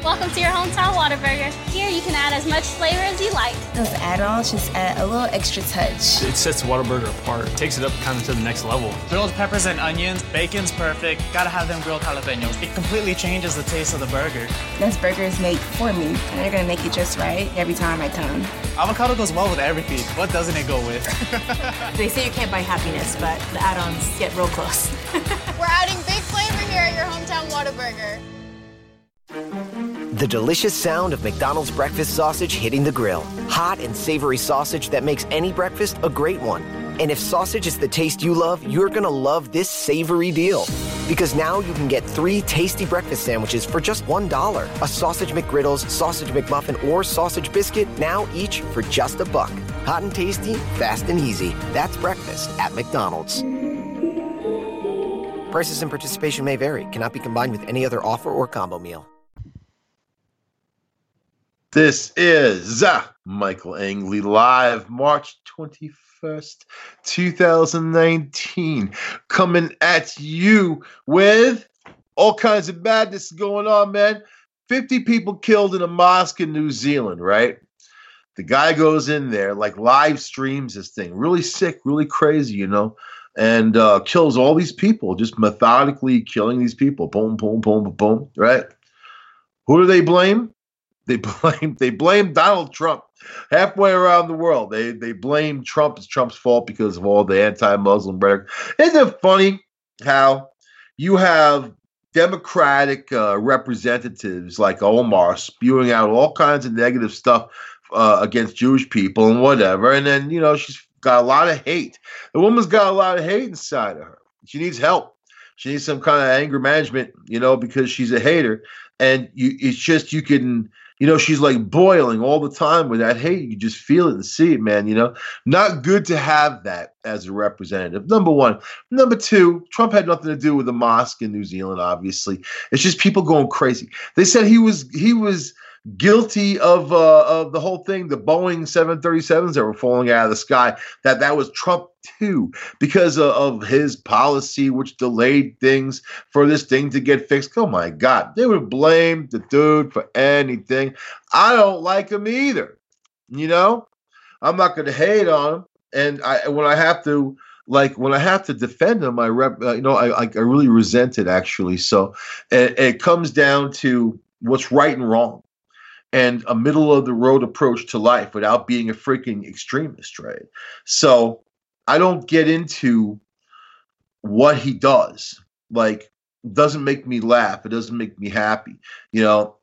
Welcome to your hometown Whataburger. Here you can add as much flavor as you like. Those add-ons just add a little extra touch. It sets Whataburger apart. It takes it up kind of to the next level. Grilled peppers and onions, bacon's perfect. Gotta have them grilled jalapenos. It completely changes the taste of the burger. This burger is made for me, and they're gonna make it just right every time I come. Avocado goes well with everything. What doesn't it go with? They say you can't buy happiness, but the add-ons get real close. We're adding big flavor here at your hometown Whataburger. The delicious sound of McDonald's breakfast sausage hitting the grill. Hot and savory sausage that makes any breakfast a great one. And if sausage is the taste you love, you're gonna love this savory deal. Because now you can get 3 tasty breakfast sandwiches for just $1. A sausage McGriddles, sausage McMuffin, or sausage biscuit, now each for just $1. Hot and tasty, fast and easy. That's breakfast at McDonald's. Prices and participation may vary. Cannot be combined with any other offer or combo meal. This is Michael Angley live, March 21st, 2019, coming at you with all kinds of madness going on, man. 50 people killed in a mosque in New Zealand, right? The guy goes in there, like live streams this thing, really sick, really crazy, you know, and kills all these people, just methodically killing these people. Boom, boom, boom, boom, boom, right? Who do they blame? They blame Donald Trump. Halfway around the world, they blame Trump. It's Trump's fault because of all the anti-Muslim rhetoric. Isn't it funny how you have Democratic representatives like Omar spewing out all kinds of negative stuff against Jewish people and whatever, and then, you know, she's got a lot of hate. The woman's got a lot of hate inside of her. She needs help. She needs some kind of anger management, you know, because she's a hater. And it's just, you can, you know, she's like boiling all the time with that hate. You just feel it and see it, man, you know. Not good to have that as a representative, number one. Number two, Trump had nothing to do with the mosque in New Zealand, obviously. It's just people going crazy. They said he was guilty of the whole thing, the Boeing 737s that were falling out of the sky, that was Trump too, because of his policy, which delayed things for this thing to get fixed. Oh my God, they would blame the dude for anything. I don't like him either. You know, I'm not going to hate on him, and when I have to defend him, I really resent it, actually. So it comes down to what's right and wrong, and a middle of the road approach to life without being a freaking extremist, right? So I don't get into what he does. Like, doesn't make me laugh. It doesn't make me happy. You know,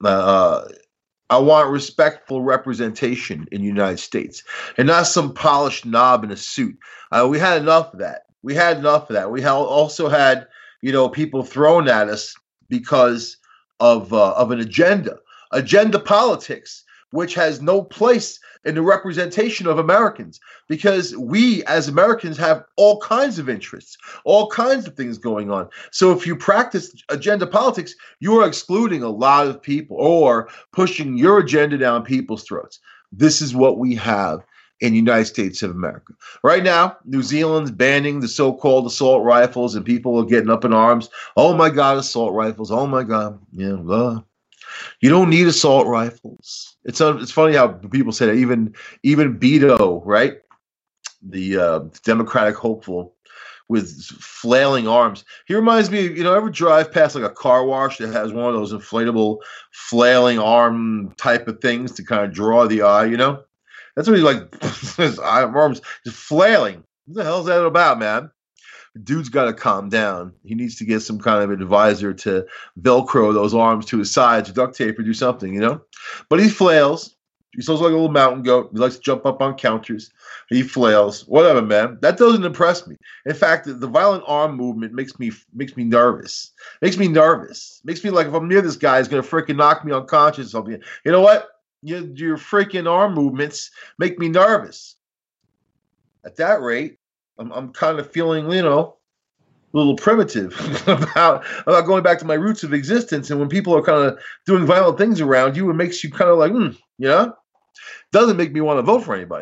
I want respectful representation in the United States, and not some polished knob in a suit. We had enough of that. We also had, you know, people thrown at us because of an agenda politics, which has no place in the representation of Americans, because we as Americans have all kinds of interests, all kinds of things going on. So if you practice agenda politics, you are excluding a lot of people or pushing your agenda down people's throats. This is what we have in the United States of America. Right now, New Zealand's banning the so-called assault rifles, and people are getting up in arms. Oh my God, assault rifles. Oh my God. Yeah, you don't need assault rifles. It's funny how people say that. Even Beto, right? The Democratic hopeful with flailing arms. He reminds me, you know, ever drive past like a car wash that has one of those inflatable flailing arm type of things to kind of draw the eye, you know? That's what he's like, his arms just flailing. What the hell is that about, man? Dude's got to calm down. He needs to get some kind of advisor to Velcro those arms to his sides, duct tape, or do something, you know? But he flails. He sounds like a little mountain goat. He likes to jump up on counters. He flails. Whatever, man. That doesn't impress me. In fact, the violent arm movement makes me nervous. Makes me like, if I'm near this guy, he's going to freaking knock me unconscious or something. You know what? Your freaking arm movements make me nervous. At that rate, I'm kind of feeling, you know, a little primitive about going back to my roots of existence. And when people are kind of doing violent things around you, it makes you kind of like, you know, doesn't make me want to vote for anybody.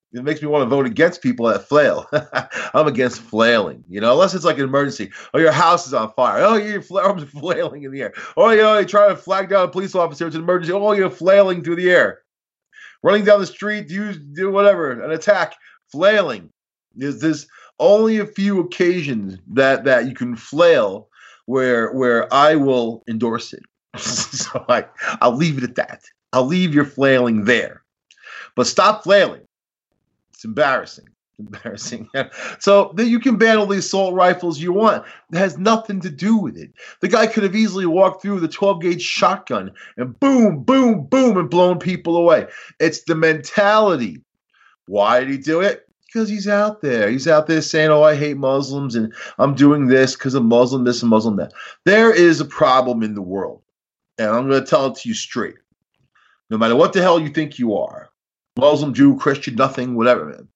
It makes me want to vote against people that flail. I'm against flailing, unless it's like an emergency. Oh, your house is on fire. Oh, you're flailing in the air. Oh, you're trying to flag down a police officer. It's an emergency. Oh, you're flailing through the air. Running down the street, do whatever, an attack, flailing. There's only a few occasions that you can flail where I will endorse it. So I'll leave it at that. I'll leave your flailing there. But stop flailing. It's embarrassing. So then you can ban all the assault rifles you want. It has nothing to do with it. The guy could have easily walked through with a 12-gauge shotgun and boom, boom, boom, and blown people away. It's the mentality. Why did he do it? Because he's out there. He's out there saying, oh, I hate Muslims and I'm doing this because I'm Muslim this and Muslim that. There is a problem in the world. And I'm going to tell it to you straight. No matter what the hell you think you are, Muslim, Jew, Christian, nothing, whatever, man.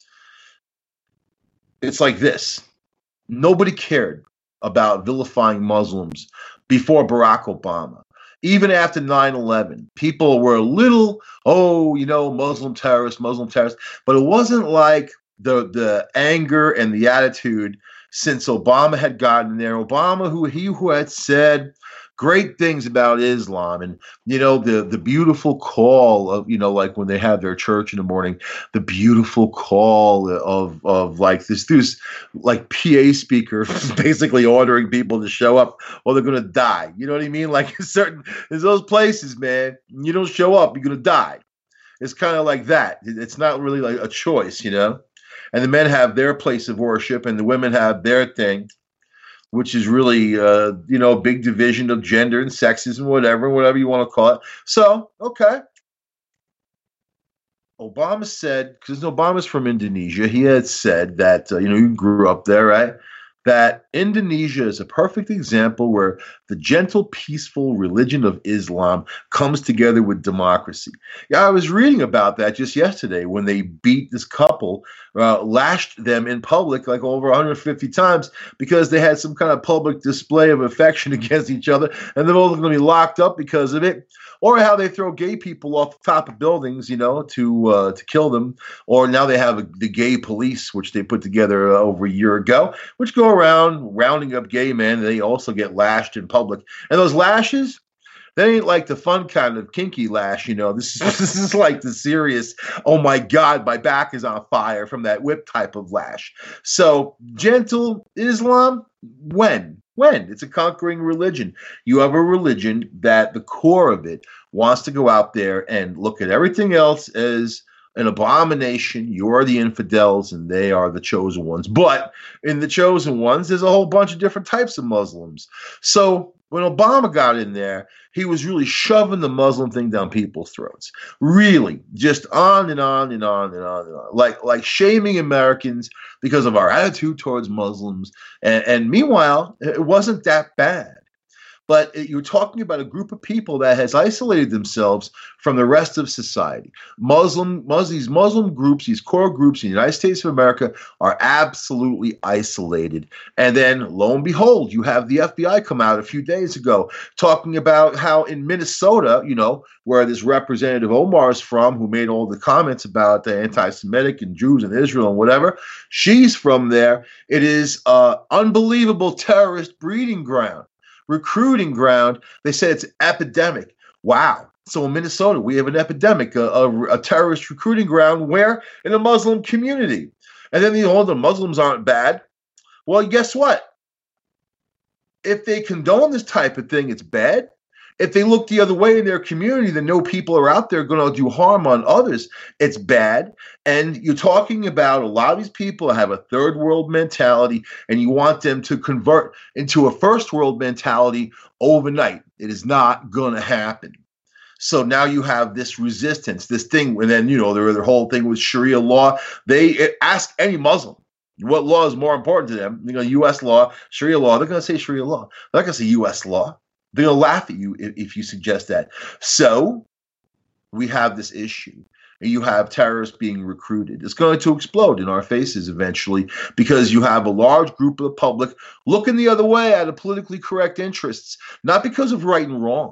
It's like this. Nobody cared about vilifying Muslims before Barack Obama. Even after 9/11, people were a little, Muslim terrorists. But it wasn't like the anger and the attitude since Obama had gotten there. Obama, who had said great things about Islam and, the beautiful call of, like when they have their church in the morning, the beautiful call of like this like PA speaker basically ordering people to show up or they're going to die. You know what I mean? Like there's those places, man, you don't show up, you're going to die. It's kind of like that. It's not really like a choice, And the men have their place of worship and the women have their thing, which is really, big division of gender and sexism, whatever you want to call it. So, okay. Obama said, because Obama's from Indonesia, he had said that, you grew up there, right? That Indonesia is a perfect example where the gentle, peaceful religion of Islam comes together with democracy. Yeah, I was reading about that just yesterday when they beat this couple, lashed them in public like over 150 times because they had some kind of public display of affection against each other, and they're both going to be locked up because of it. Or how they throw gay people off the top of buildings, to kill them. Or now they have the gay police, which they put together over a year ago, which go around rounding up gay men. And they also get lashed in public. And those lashes, they ain't like the fun kind of kinky lash, This is like the serious, oh my God, my back is on fire from that whip type of lash. So gentle Islam, when? It's a conquering religion. You have a religion that the core of it wants to go out there and look at everything else as an abomination. You're the infidels and they are the chosen ones. But in the chosen ones, there's a whole bunch of different types of Muslims. So when Obama got in there, he was really shoving the Muslim thing down people's throats. Really, just on and on and on and on and on. Like shaming Americans because of our attitude towards Muslims. And meanwhile, it wasn't that bad. But you're talking about a group of people that has isolated themselves from the rest of society. These Muslim groups, these core groups in the United States of America are absolutely isolated. And then, lo and behold, you have the FBI come out a few days ago talking about how in Minnesota, where this Representative Omar is from, who made all the comments about the anti-Semitic and Jews and Israel and whatever, she's from there. It is an unbelievable terrorist breeding ground. Recruiting ground. They say it's epidemic. Wow. So in Minnesota, we have an epidemic, a terrorist recruiting ground where? In a Muslim community. And then the Muslims aren't bad. Well, guess what? If they condone this type of thing, it's bad. If they look the other way in their community, then no people are out there going to do harm on others. It's bad. And you're talking about a lot of these people have a third world mentality, and you want them to convert into a first world mentality overnight. It is not going to happen. So now you have this resistance, this thing, and then, their whole thing with Sharia law. They ask any Muslim what law is more important to them. U.S. law, Sharia law. They're going to say Sharia law. They're not going to say U.S. law. They're going to laugh at you if you suggest that. So we have this issue. And you have terrorists being recruited. It's going to explode in our faces eventually because you have a large group of the public looking the other way at the politically correct interests, not because of right and wrong,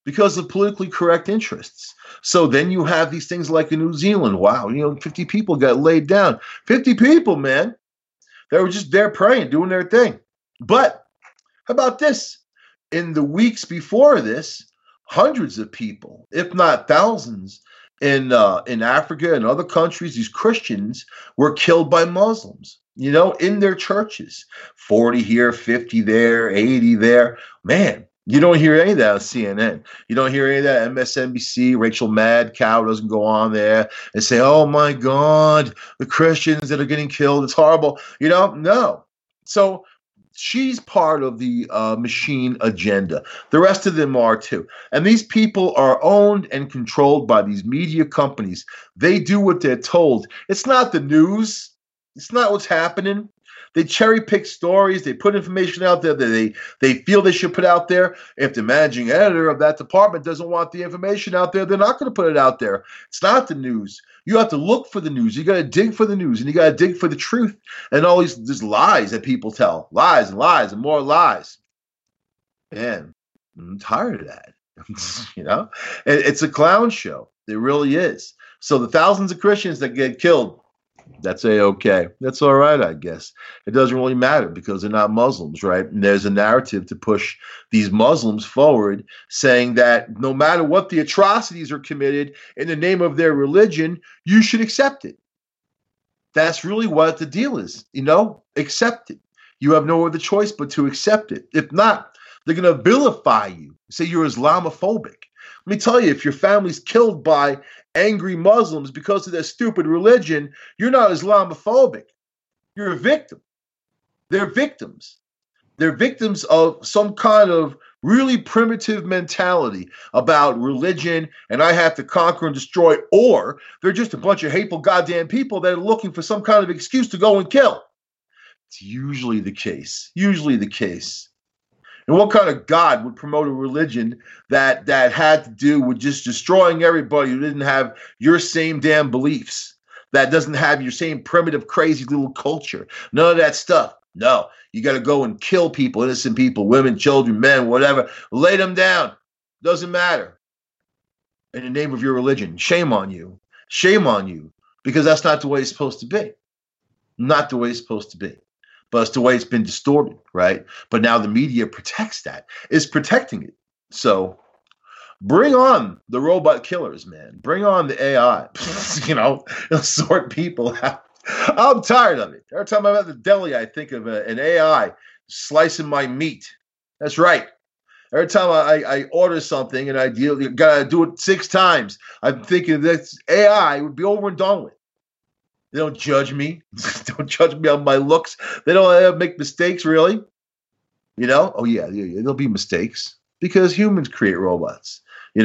because of politically correct interests. So then you have these things like in New Zealand. Wow, 50 people got laid down. 50 people, man. They were just there praying, doing their thing. But how about this? In the weeks before this, hundreds of people, if not thousands, in Africa and other countries, these Christians were killed by Muslims, in their churches. 40 here, 50 there, 80 there. Man, you don't hear any of that on CNN. You don't hear any of that MSNBC. Rachel Madcow doesn't go on there and say, oh my God, the Christians that are getting killed, it's horrible. No. So she's part of the machine agenda. The rest of them are too. And these people are owned and controlled by these media companies. They do what they're told. It's not the news. It's not what's happening. They cherry pick stories. They put information out there that they feel they should put out there. If the managing editor of that department doesn't want the information out there, they're not going to put it out there. It's not the news. You have to look for the news. You got to dig for the news, and you got to dig for the truth. And all these lies that people tell, lies and lies and more lies. Man, I'm tired of that. It's a clown show. It really is. So the thousands of Christians that get killed, that's A-okay. That's all right, I guess. It doesn't really matter because they're not Muslims, right? And there's a narrative to push these Muslims forward saying that no matter what the atrocities are committed in the name of their religion, you should accept it. That's really what the deal is, accept it. You have no other choice but to accept it. If not, they're going to vilify you, say you're Islamophobic. Let me tell you, if your family's killed by angry Muslims because of their stupid religion, you're not Islamophobic. You're a victim. They're victims. They're victims of some kind of really primitive mentality about religion and I have to conquer and destroy, or they're just a bunch of hateful goddamn people that are looking for some kind of excuse to go and kill. It's usually the case. And what kind of God would promote a religion that had to do with just destroying everybody who didn't have your same damn beliefs, that doesn't have your same primitive, crazy little culture? None of that stuff. No, you got to go and kill people, innocent people, women, children, men, whatever. Lay them down. Doesn't matter. In the name of your religion. Shame on you. Shame on you. Because that's not the way it's supposed to be. Not the way it's supposed to be. But it's the way it's been distorted, right? But now the media protects that, is protecting it. So bring on the robot killers, man. Bring on the AI. It'll sort people out. I'm tired of it. Every time I'm at the deli, I think of an AI slicing my meat. That's right. Every time I order something and I gotta do it 6 times, I'm thinking that AI would be over and done with. They don't judge me. Don't judge me on my looks. They don't make mistakes, really. Oh, yeah, there'll be mistakes because humans create robots.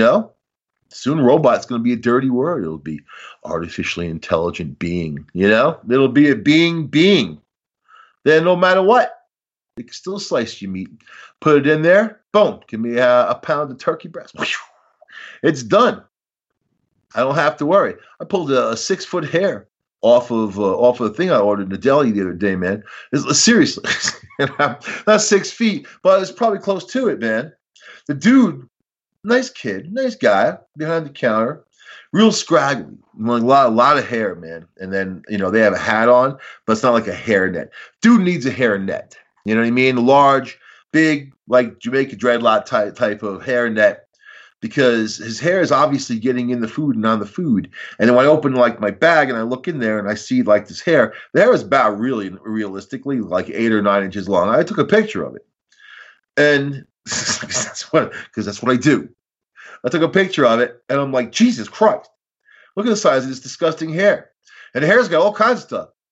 Soon robot's going to be a dirty word. It'll be artificially intelligent being. It'll be a being. Then no matter what, they can still slice your meat. Put it in there. Boom. Give me a pound of turkey breast. It's done. I don't have to worry. I pulled a 6-foot hair off of the thing I ordered in the deli the other day, man. Seriously, not 6 feet, but it's probably close to it, man. The dude, nice kid, nice guy behind the counter, real scraggly, like a lot of hair, man. And then they have a hat on, but it's not like a hairnet. Dude needs a hairnet. You know what I mean? Large, big, like Jamaica dreadlock type of hairnet. Because his hair is obviously getting in the food and on the food. And then when I open like my bag and I look in there and I see like this hair, the hair is about really realistically like 8 or 9 inches long. I took a picture of it. And that's what I do. I took a picture of it and I'm like, Jesus Christ, look at the size of this disgusting hair. And the hair's got all kinds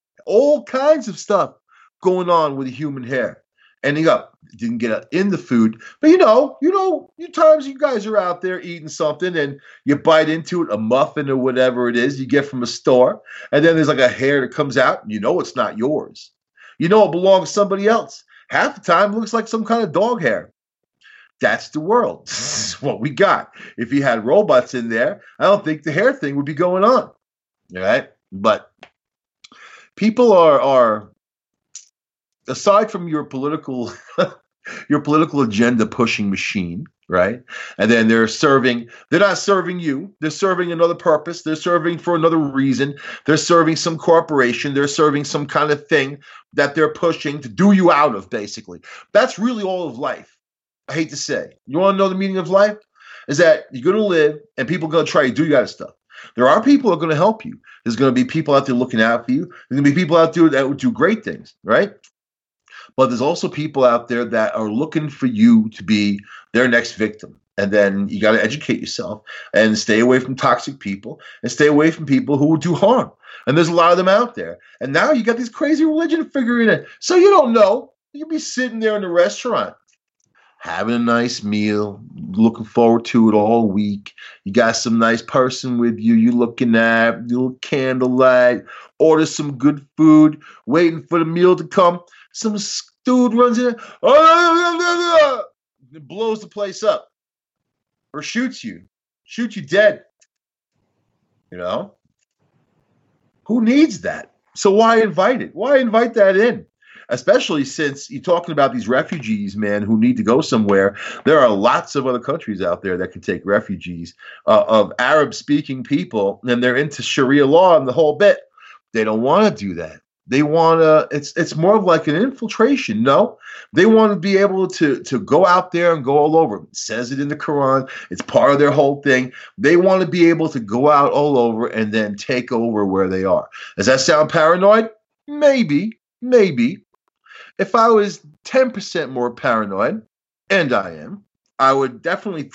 of stuff going on with the human hair. And didn't get in the food, but times you guys are out there eating something and you bite into it, a muffin or whatever it is you get from a store, and then there's like a hair that comes out, and it's not yours. It belongs to somebody else. Half the time it looks like some kind of dog hair. That's the world. This is what we got. If you had robots in there, I don't think the hair thing would be going on. All right? But people are aside from your political your political agenda pushing machine, right? And then they're not serving you. They're serving another purpose. They're serving for another reason. They're serving some corporation. They're serving some kind of thing that they're pushing to do you out of, basically. That's really all of life. I hate to say. You want to know the meaning of life? Is that you're going to live and people are going to try to do you out of stuff. There are people who are going to help you. There's going to be people out there looking out for you. There's going to be people out there that would do great things, right? But there's also people out there that are looking for you to be their next victim. And then you got to educate yourself and stay away from toxic people and stay away from people who will do harm. And there's a lot of them out there. And now you got these crazy religion figuring in. So you don't know. You'll be sitting there in the restaurant, having a nice meal, looking forward to it all week. You got some nice person with you. You're looking at little candlelight, order some good food, waiting for the meal to come. Some dude runs in, it blows the place up, or shoots you dead. You know, who needs that? So why invite it? Why invite that in? Especially since you're talking about these refugees, man, who need to go somewhere. There are lots of other countries out there that can take refugees of Arab-speaking people, and they're into Sharia law and the whole bit. They don't want to do that. They want to, it's more of like an infiltration. No, they want to be able to go out there and go all over. It says it in the Quran. It's part of their whole thing. They want to be able to go out all over and then take over where they are. Does that sound paranoid? Maybe. If I was 10% more paranoid, and I am, I would definitely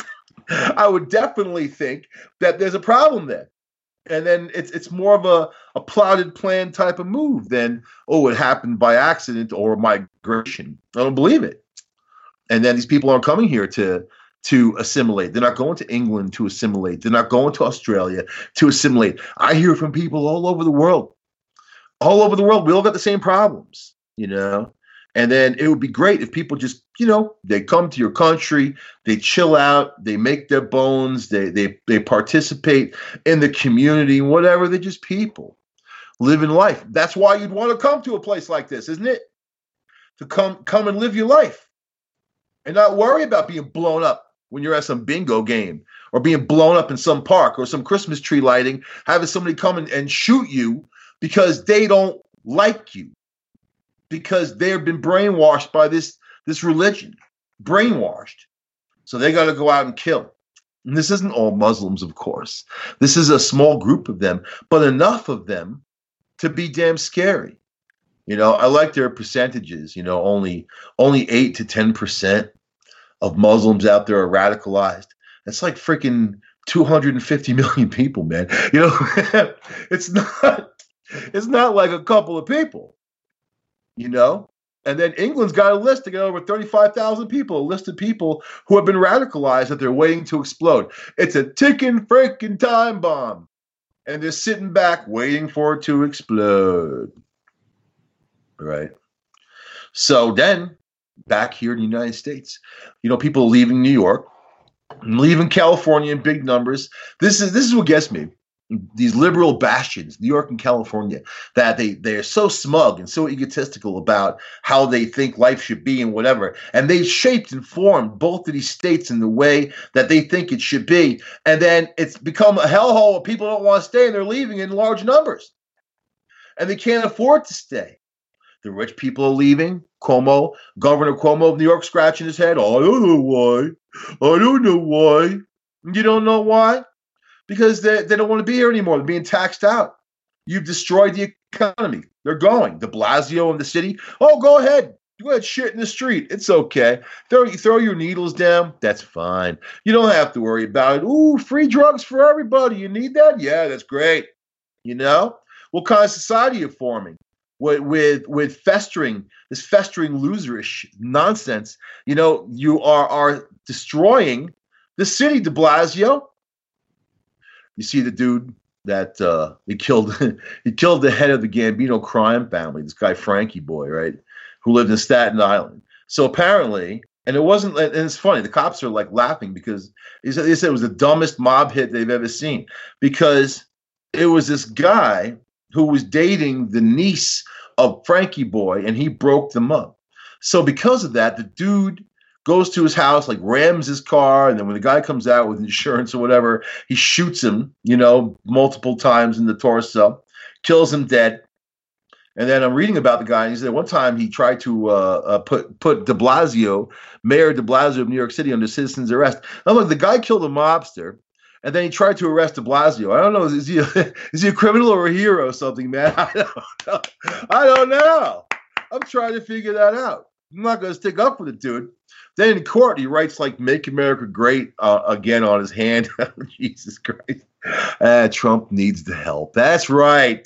think that there's a problem there. And then it's more of a plotted plan type of move than, oh, it happened by accident or migration. I don't believe it. And then these people aren't coming here to assimilate. They're not going to England to assimilate. They're not going to Australia to assimilate. I hear from people all over the world. All over the world. We all got the same problems, you know? And then it would be great if people just, you know, they come to your country, they chill out, they make their bones, they participate in the community, whatever. They're just people living life. That's why you'd want to come to a place like this, isn't it? To come and live your life and not worry about being blown up when you're at some bingo game or being blown up in some park or some Christmas tree lighting, having somebody come and shoot you because they don't like you. Because they've been brainwashed by this religion, brainwashed. So they got to go out and kill. And this isn't all Muslims, of course. This is a small group of them, but enough of them to be damn scary. You know, I like their percentages. You know, only 8 to 10% of Muslims out there are radicalized. That's like freaking 250 million people, man. You know, it's not like a couple of people. You know, and then England's got a list. They got over 35,000 people, a list of people who have been radicalized that they're waiting to explode. It's a ticking freaking time bomb. And they're sitting back waiting for it to explode. Right. So then back here in the United States, you know, people leaving New York, leaving California in big numbers. This is what gets me. These liberal bastions, New York and California, that they're so smug and so egotistical about how they think life should be and whatever. And they shaped and formed both of these states in the way that they think it should be. And then it's become a hellhole where people don't want to stay and they're leaving in large numbers. And they can't afford to stay. The rich people are leaving. Governor Cuomo of New York scratching his head. Oh, I don't know why. You don't know why? Because they don't want to be here anymore. They're being taxed out. You've destroyed the economy. They're going. De Blasio in the city. Oh, go ahead. Go ahead, shit in the street. It's okay. Throw your needles down. That's fine. You don't have to worry about it. Ooh, free drugs for everybody. You need that? Yeah, that's great. You know? What kind of society are you forming? With festering loserish nonsense. You know, you are destroying the city, de Blasio. You see the dude that he killed the head of the Gambino crime family, this guy Frankie Boy, right, who lived in Staten Island. So apparently, and it's funny, the cops are like laughing because they said it was the dumbest mob hit they've ever seen because it was this guy who was dating the niece of Frankie Boy and he broke them up. So because of that, the dude goes to his house, like rams his car, and then when the guy comes out with insurance or whatever, he shoots him, multiple times in the torso, kills him dead. And then I'm reading about the guy, and he said one time he tried to put de Blasio, Mayor de Blasio of New York City, under citizen's arrest. Now look, the guy killed a mobster, and then he tried to arrest de Blasio. I don't know, is he a criminal or a hero or something, man? I don't know. I'm trying to figure that out. I'm not going to stick up for the dude. Then in court, he writes like "Make America Great" again on his hand. Jesus Christ. Trump needs the help. That's right.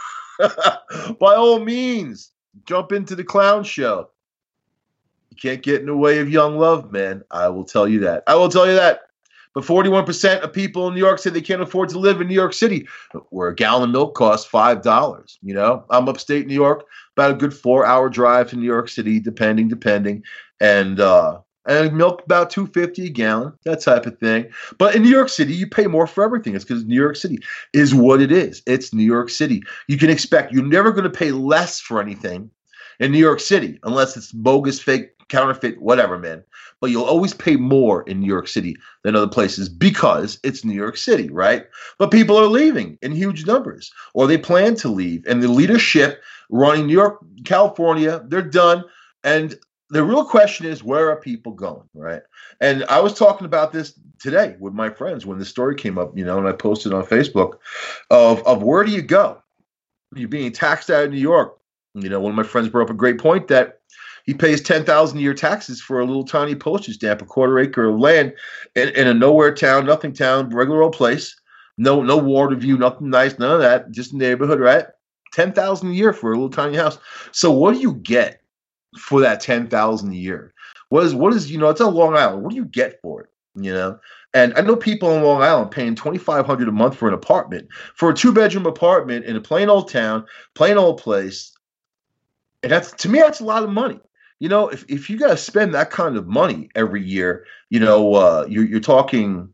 By all means, jump into the clown show. You can't get in the way of young love, man. I will tell you that. But 41% of people in New York say they can't afford to live in New York City, where a gallon of milk costs $5. I'm upstate New York, about a good 4-hour drive to New York City, depending, and milk about $2.50 a gallon, that type of thing. But in New York City, you pay more for everything. It's because New York City is what it is. It's New York City. You can expect you're never going to pay less for anything in New York City, unless it's bogus, fake, counterfeit, whatever, man. But you'll always pay more in New York City than other places because it's New York City, right? But people are leaving in huge numbers, or they plan to leave. And the leadership running New York, California, they're done. And the real question is, where are people going, right? And I was talking about this today with my friends when the story came up, and I posted on Facebook of where do you go? You're being taxed out of New York. One of my friends brought up a great point that he pays $10,000 a year taxes for a little tiny postage stamp, a quarter acre of land in a nowhere town, nothing town, regular old place. No water view, nothing nice, none of that, just a neighborhood, right? $10,000 a year for a little tiny house. So what do you get for that $10,000 a year? What is it's on Long Island. What do you get for it? And I know people on Long Island paying $2,500 a month for an apartment, for a 2-bedroom apartment in a plain old town, plain old place. And to me, that's a lot of money. If you got to spend that kind of money every year, you're talking,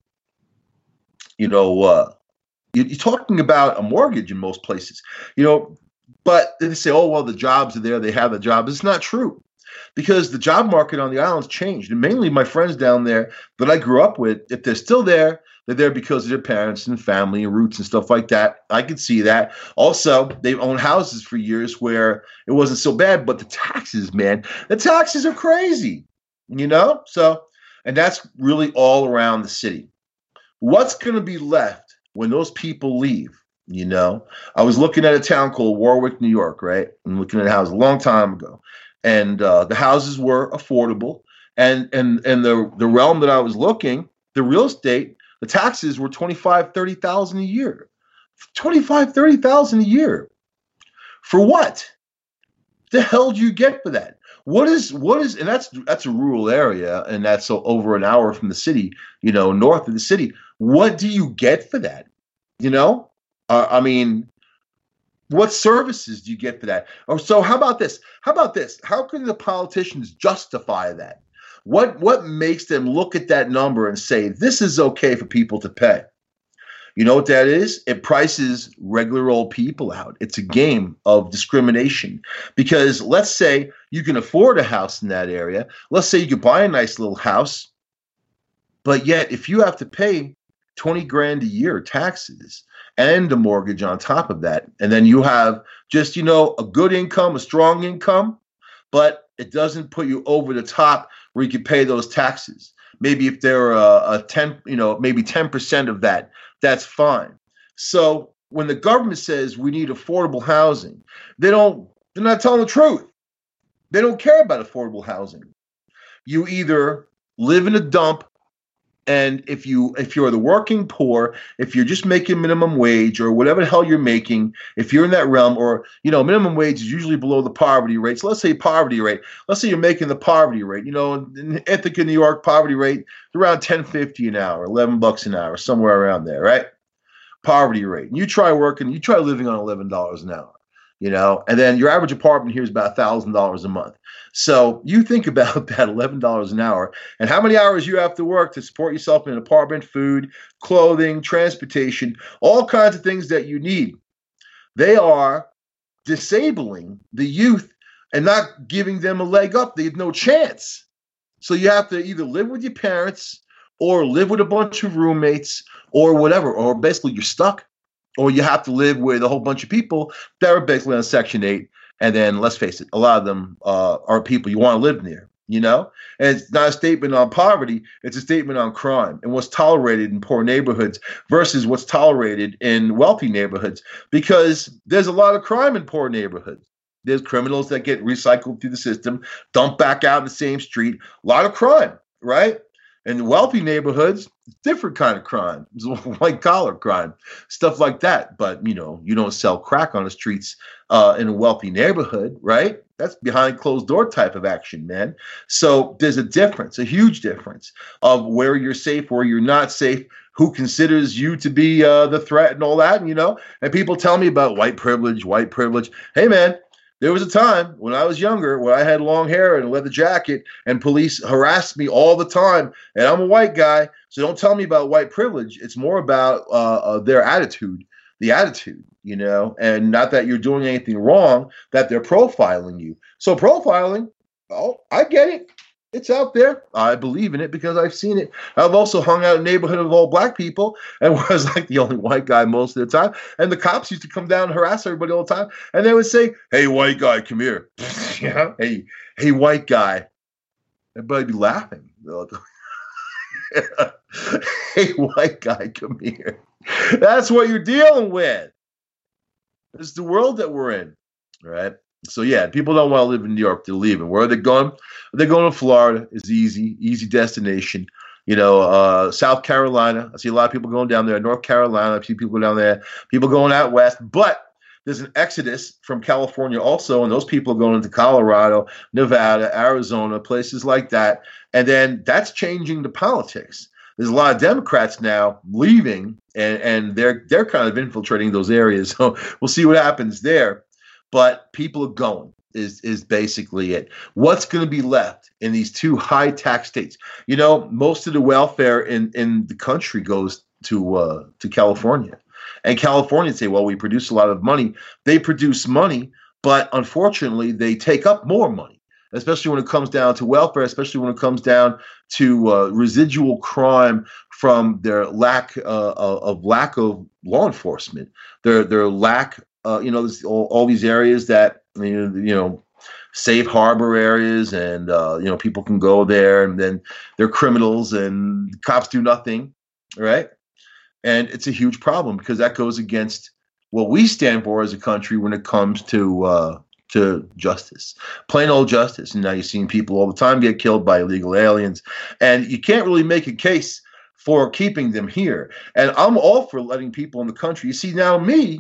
you're talking about a mortgage in most places, But they say, oh, well, the jobs are there. They have the jobs. It's not true, because the job market on the islands changed. And mainly my friends down there that I grew up with, if they're still there, they're there because of their parents and family and roots and stuff like that. I could see that. Also, they've owned houses for years where it wasn't so bad. But the taxes, man, the taxes are crazy, So, and that's really all around the city. What's going to be left when those people leave? I was looking at a town called Warwick, New York, right? I'm looking at a house a long time ago, and the houses were affordable. And the realm that I was looking, the real estate, the taxes were $25,000-$30,000 a year. $25,000-$30,000 a year. For what? The hell do you get for that? What is, and that's a rural area, and that's so over an hour from the city, north of the city. What do you get for that? I mean, what services do you get for that? Or so how about this? How can the politicians justify that? What makes them look at that number and say, this is okay for people to pay? You know what that is? It prices regular old people out. It's a game of discrimination. Because let's say you can afford a house in that area. Let's say you could buy a nice little house. But yet, if you have to pay $20,000 a year taxes and a mortgage on top of that, and then you have just, a good income, a strong income, but it doesn't put you over the top where you can pay those taxes. Maybe if they're maybe 10% of that, that's fine. So when the government says we need affordable housing, they're not telling the truth. They don't care about affordable housing. You either live in a dump, and if you're the working poor, if you're just making minimum wage or whatever the hell you're making, if you're in that realm, or minimum wage is usually below the poverty rate. So let's say poverty rate. Let's say you're making the poverty rate. In Ithaca, New York, poverty rate is around $10.50 an hour, $11 an hour, somewhere around there, right? Poverty rate. And you try living on $11 an hour. And then your average apartment here is about $1,000 a month. So you think about that $11 an hour and how many hours you have to work to support yourself in an apartment, food, clothing, transportation, all kinds of things that you need. They are disabling the youth and not giving them a leg up. They have no chance. So you have to either live with your parents or live with a bunch of roommates or whatever, or basically you're stuck, or you have to live with a whole bunch of people that are basically on Section 8. And then let's face it, a lot of them are people you want to live near, you know? And it's not a statement on poverty. It's a statement on crime and what's tolerated in poor neighborhoods versus what's tolerated in wealthy neighborhoods, because there's a lot of crime in poor neighborhoods. There's criminals that get recycled through the system, dumped back out in the same street. A lot of crime, right? In wealthy neighborhoods, different kind of crime. It's white collar crime, stuff like that. But, you know, you don't sell crack on the streets in a wealthy neighborhood, right? That's behind closed door type of action, man. So there's a difference, a huge difference of where you're safe, where you're not safe, who considers you to be the threat and all that, you know? And people tell me about white privilege. Hey, man. There was a time when I was younger where I had long hair and a leather jacket and police harassed me all the time. And I'm a white guy, so don't tell me about white privilege. It's more about their attitude, the attitude, you know, and not that you're doing anything wrong, that they're profiling you. So profiling, oh, I get it. It's out there. I believe in it because I've seen it. I've also hung out in a neighborhood of all black people and was like the only white guy most of the time. And the cops used to come down and harass everybody all the time. And they would say, "Hey, white guy, come here." You know? Hey, white guy. Everybody be laughing. Hey, white guy, come here. That's what you're dealing with. This is the world that we're in, right? So, yeah, people don't want to live in New York. They're leaving. Where are they going? They're going to Florida. It's easy destination. You know, South Carolina. I see a lot of people going down there. North Carolina. I see people down there. People going out west. But there's an exodus from California also, and those people are going into Colorado, Nevada, Arizona, places like that. And then that's changing the politics. There's a lot of Democrats now leaving, and they're kind of infiltrating those areas. So we'll see what happens there. But people are going is basically it. What's going to be left in these two high tax states? You know, most of the welfare in the country goes to California. And Californians say, well, we produce a lot of money. They produce money, but unfortunately, they take up more money, especially when it comes down to welfare, especially when it comes down to residual crime from their lack of law enforcement, their lack. You know, there's all these areas that, you know, safe harbor areas, and, you know, people can go there and then they're criminals and cops do nothing, right? And it's a huge problem because that goes against what we stand for as a country when it comes to justice, plain old justice. And now you're seeing people all the time get killed by illegal aliens, and you can't really make a case for keeping them here. And I'm all for letting people in the country. You see, now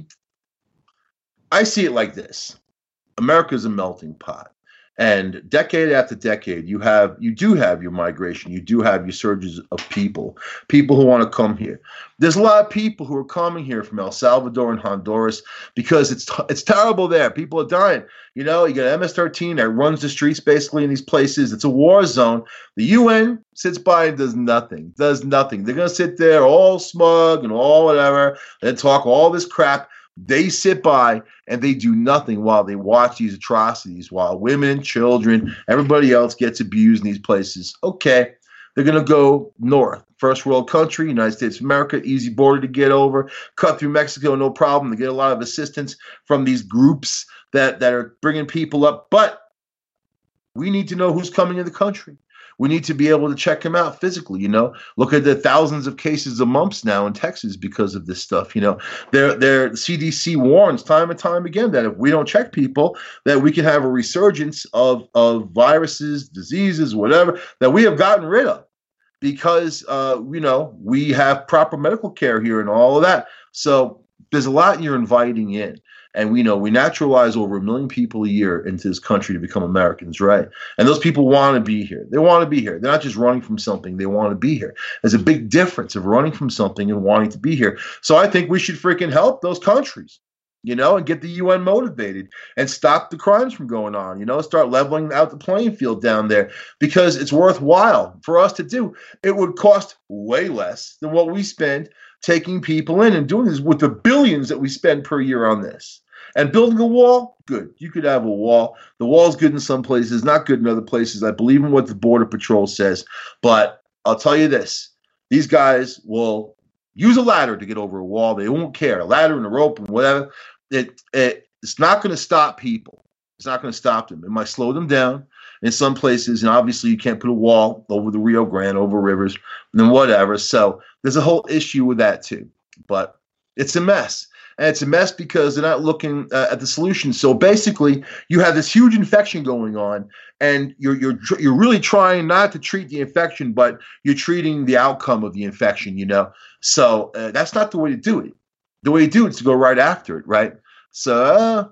I see it like this. America's a melting pot. And decade after decade, you do have your migration. You do have your surges of people who want to come here. There's a lot of people who are coming here from El Salvador and Honduras because it's terrible there. People are dying. You know, you got MS-13 that runs the streets basically in these places. It's a war zone. The UN sits by and does nothing. They're going to sit there all smug and all whatever and talk all this crap. They sit by and they do nothing while they watch these atrocities, while women, children, everybody else gets abused in these places. Okay, they're going to go north. First world country, United States of America, easy border to get over, cut through Mexico, no problem. They get a lot of assistance from these groups that are bringing people up. But we need to know who's coming in the country. We need to be able to check them out physically, you know. Look at the thousands of cases of mumps now in Texas because of this stuff, you know. The CDC warns time and time again that if we don't check people, that we can have a resurgence of viruses, diseases, whatever, that we have gotten rid of because, you know, we have proper medical care here and all of that. So there's a lot you're inviting in. And we know we naturalize over 1 million people a year into this country to become Americans, right? And those people want to be here. They want to be here. They're not just running from something. They want to be here. There's a big difference of running from something and wanting to be here. So I think we should freaking help those countries, you know, and get the UN motivated and stop the crimes from going on, you know, start leveling out the playing field down there because it's worthwhile for us to do. It would cost way less than what we spend taking people in and doing this with the billions that we spend per year on this. And building a wall, good. You could have a wall. The wall's good in some places, not good in other places. I believe in what the Border Patrol says. But I'll tell you this. These guys will use a ladder to get over a wall. They won't care. A ladder and a rope and whatever. It's not going to stop people. It's not going to stop them. It might slow them down in some places. And obviously you can't put a wall over the Rio Grande, over rivers, and then whatever. So there's a whole issue with that too. But it's a mess. And it's a mess because they're not looking at the solution. So basically, you have this huge infection going on, and you're really trying not to treat the infection, but you're treating the outcome of the infection. So that's not the way to do it. The way to do it is to go right after it, right? So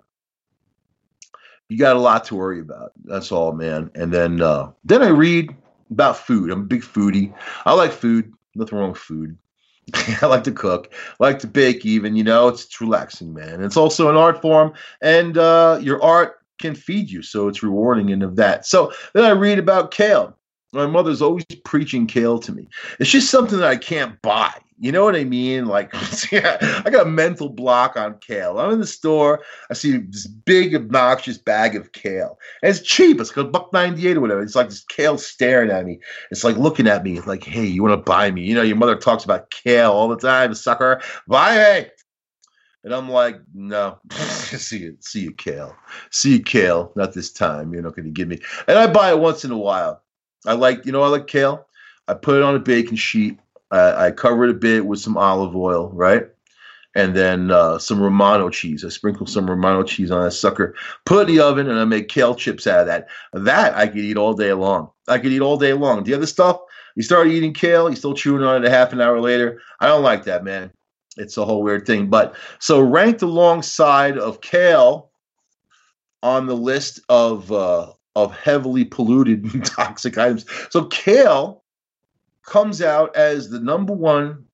you got a lot to worry about. That's all, man. And then I read about food. I'm a big foodie. I like food. Nothing wrong with food. I like to cook. I like to bake even, it's relaxing, man. It's also an art form, and your art can feed you, so it's rewarding and of that. So then I read about kale. My mother's always preaching kale to me. It's just something that I can't buy. You know what I mean? Like, yeah, I got a mental block on kale. I'm in the store. I see this big, obnoxious bag of kale. And it's cheap. It's like $1.98 or whatever. It's like this kale staring at me. It's like looking at me. It's like, hey, you want to buy me? Your mother talks about kale all the time, sucker. Buy me. And I'm like, no. See you, kale. See you, kale. Not this time. You're not going to give me. And I buy it once in a while. I like kale. I put it on a baking sheet. I cover it a bit with some olive oil, right? And then some Romano cheese. I sprinkle some Romano cheese on that sucker. Put it in the oven, and I make kale chips out of that. That I could eat all day long. The other stuff, you start eating kale, you're still chewing on it a half an hour later. I don't like that, man. It's a whole weird thing. But so ranked alongside of kale on the list of heavily polluted and toxic items. So kale comes out as the number one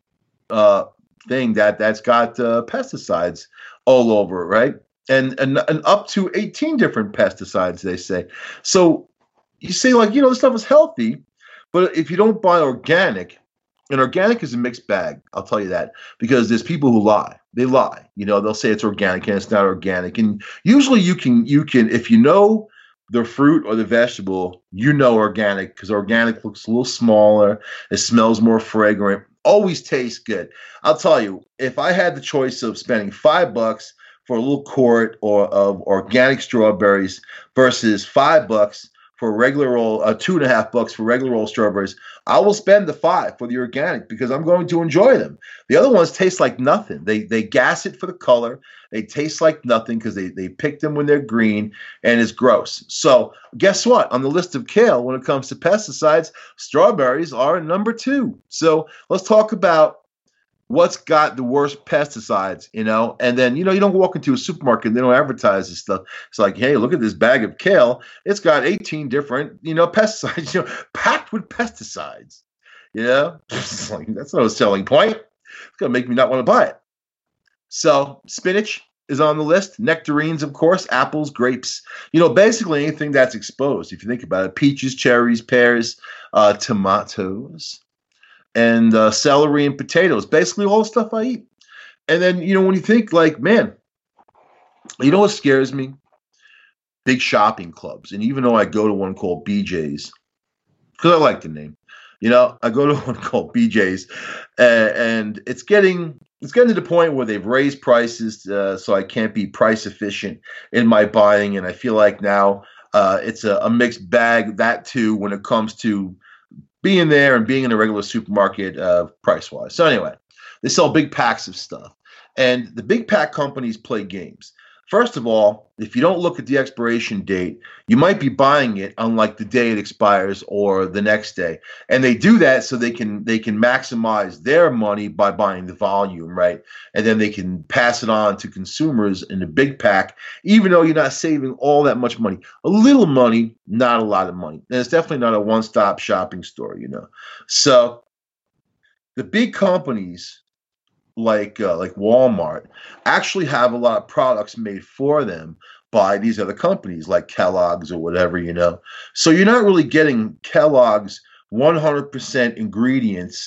thing that's got pesticides all over it, right? And up to 18 different pesticides, they say. So you say, like, this stuff is healthy, but if you don't buy organic, and organic is a mixed bag, I'll tell you that, because there's people who lie. They lie. They'll say it's organic and it's not organic. And usually you can if you know the fruit or the vegetable, organic, because organic looks a little smaller. It smells more fragrant. Always tastes good. I'll tell you, if I had the choice of spending $5 for a little quart of organic strawberries versus $5 for regular old, $2.50 for regular old strawberries, I will spend the $5 for the organic because I'm going to enjoy them. The other ones taste like nothing. They gas it for the color. They taste like nothing because they pick them when they're green, and it's gross. So guess what? On the list of kale, when it comes to pesticides, strawberries are number 2. So let's talk about what's got the worst pesticides, and then, you don't walk into a supermarket and they don't advertise this stuff. It's like, hey, look at this bag of kale. It's got 18 different, pesticides, packed with pesticides. Like, that's not a selling point. It's going to make me not want to buy it. So spinach is on the list. Nectarines, of course, apples, grapes, basically anything that's exposed. If you think about it, peaches, cherries, pears, tomatoes, and celery and potatoes, basically all the stuff I eat. And then, when you think like, man, what scares me? Big shopping clubs. And even though I go to one called BJ's, because I like the name, I go to one called BJ's, and it's getting to the point where they've raised prices, so I can't be price efficient in my buying. And I feel like now it's a mixed bag, that too, when it comes to being there and being in a regular supermarket price-wise. So anyway, they sell big packs of stuff. And the big pack companies play games. First of all, if you don't look at the expiration date, you might be buying it on like the day it expires or the next day. And they do that so they can maximize their money by buying the volume, right? And then they can pass it on to consumers in a big pack, even though you're not saving all that much money. A little money, not a lot of money. And it's definitely not a one-stop shopping store, So the big companies like Walmart actually have a lot of products made for them by these other companies like Kellogg's or whatever, So you're not really getting Kellogg's 100% ingredients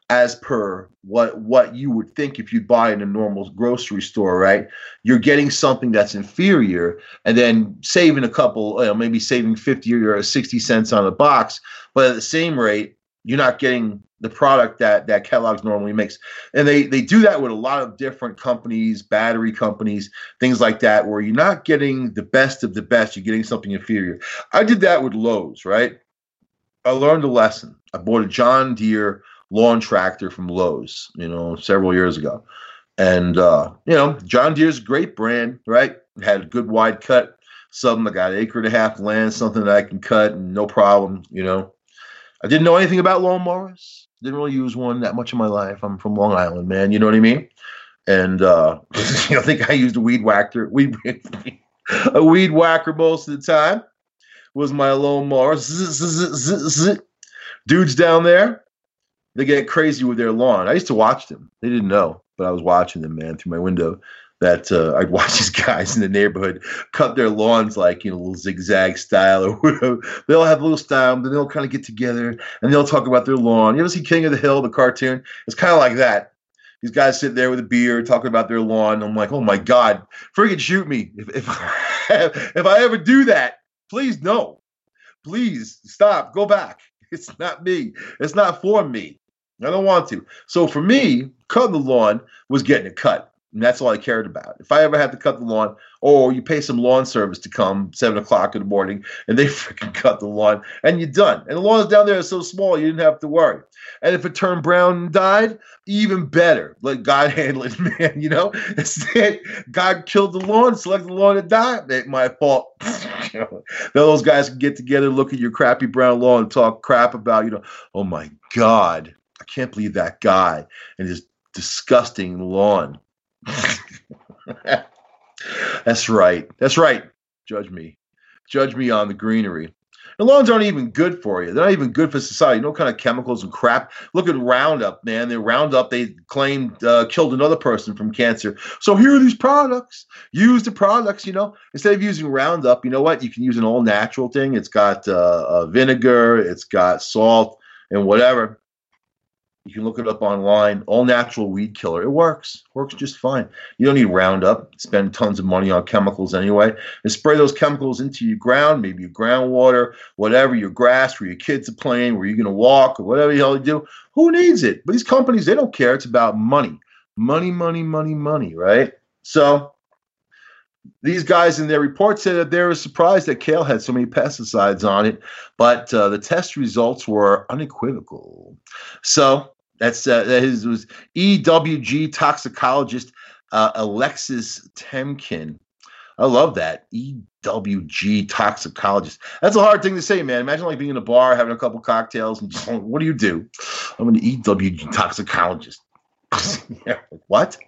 as per what you would think if you'd buy in a normal grocery store, right? You're getting something that's inferior and then saving a couple, maybe saving 50 or 60 cents on a box, but at the same rate, you're not getting the product that Kellogg's normally makes. And they do that with a lot of different companies, battery companies, things like that, where you're not getting the best of the best, you're getting something inferior. I did that with Lowe's, right? I learned a lesson. I bought a John Deere lawn tractor from Lowe's, several years ago. And, John Deere's a great brand, right? It had a good wide cut, something I got 1.5 acres land, something that I can cut and no problem, I didn't know anything about lawnmowers. Didn't really use one that much in my life. I'm from Long Island, man. You know what I mean? And I think I used a weed whacker. A weed whacker most of the time was my lawnmower. Dudes down there, they get crazy with their lawn. I used to watch them. They didn't know, but I was watching them, man, through my window. That I'd watch these guys in the neighborhood cut their lawns like, a little zigzag style or whatever. They'll have a little style, then they'll kind of get together and they'll talk about their lawn. You ever see King of the Hill, the cartoon? It's kind of like that. These guys sit there with a beer talking about their lawn. I'm like, oh my God, friggin' shoot me. If I ever do that, please no. Please stop, go back. It's not me. It's not for me. I don't want to. So for me, cutting the lawn was getting it cut. And that's all I cared about. If I ever had to cut the lawn, or you pay some lawn service to come 7 o'clock in the morning and they freaking cut the lawn and you're done. And the lawn down there is so small, you didn't have to worry. And if it turned brown and died, even better. Let God handle it, man. Instead, God killed the lawn, selected the lawn to die. It ain't my fault. Those guys can get together, look at your crappy brown lawn and talk crap about, oh my God, I can't believe that guy and his disgusting lawn. That's right. Judge me on the greenery. The lawns aren't even good for you. They're not even good for society. No kind of chemicals and crap. Look at Roundup, man. The Roundup, they claimed killed another person from cancer. So here are these products. Use the products, Instead of using Roundup, you know what? You can use an all-natural thing. It's got vinegar. It's got salt and whatever. You can look it up online. All natural weed killer. It works. Works just fine. You don't need Roundup. Spend tons of money on chemicals anyway. And spray those chemicals into your ground, maybe your groundwater, whatever, your grass where your kids are playing, where you're going to walk, or whatever the hell you do. Who needs it? But these companies, they don't care. It's about money. Money, money, money, money, right? So these guys in their report said that they were surprised that kale had so many pesticides on it, but the test results were unequivocal. So was EWG toxicologist Alexis Temkin. I love that. EWG toxicologist. That's a hard thing to say, man. Imagine being in a bar, having a couple cocktails, and just, what do? I'm an EWG toxicologist. What?